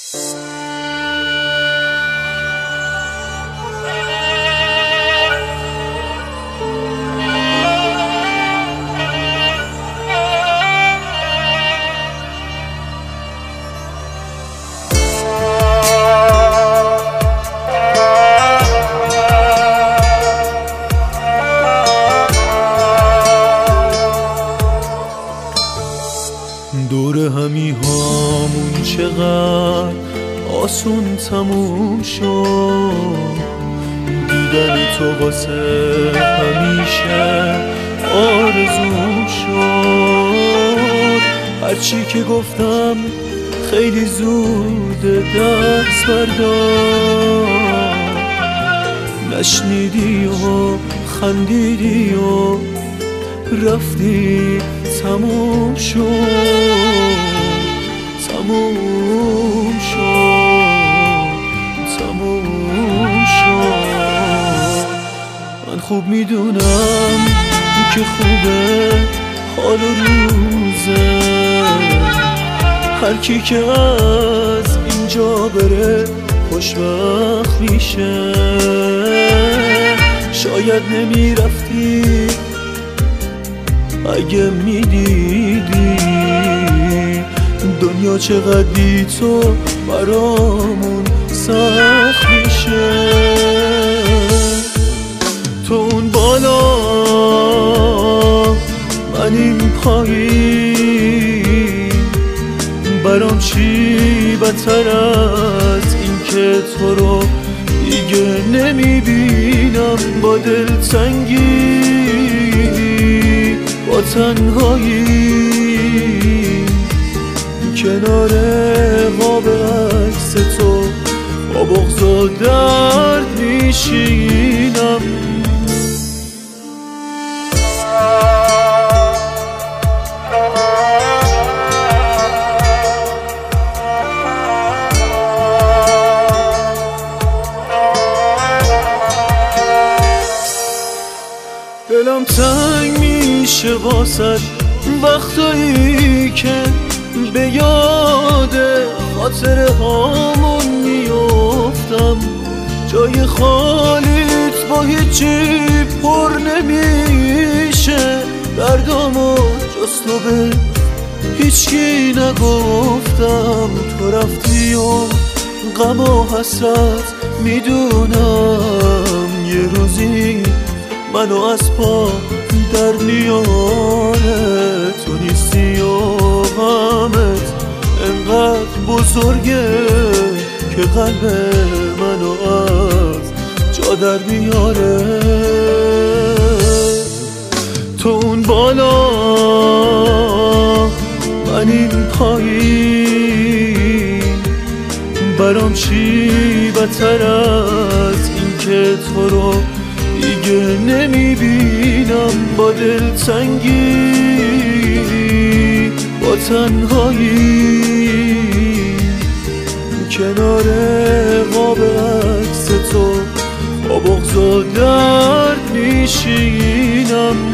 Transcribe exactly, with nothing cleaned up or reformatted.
دور همی هامون چقدر آسون تموم شد، دیدن تو واسه همیشه آرزوم شد. هرچی که گفتم خیلی زوده دست بردار، نشنیدی و خندیدی و رفتی تموم شد، تموم شد، تموم شد. من خوب میدونم که خوبه حال و روزه، هر کی که از اینجا بره خوشبخت میشه. شاید نمیرفتی اگه میدیدی دنیا چقدر بی تو برامون سخت میشه. تو اون بالا من این پایین، برام چی بدتر از این که تو رو دیگه نمیبینم. با دلتنگی با تنهایی کنار قاب عکس تو با بغض و درد میشینم. دلم تنگ میشه واسد وقتایی که به یاد خاطره هامون میافتم. جای خالیت با هیچی پر نمیشه، دردامو جز تو به هیچکی نگفتم. تو رفتی و غم و حسرت میدونم یه روزی منو از پا در میاره. تو نیستی و غمت انقدر بزرگه که قلب منو از جا در میاره. تو اون بالا من این پایین، برام چی بدتر از این که تو رو دیگه نمیبینم. با دلتنگی با تنهایی کنار قاب عکس تو با بغض و درد میشینم.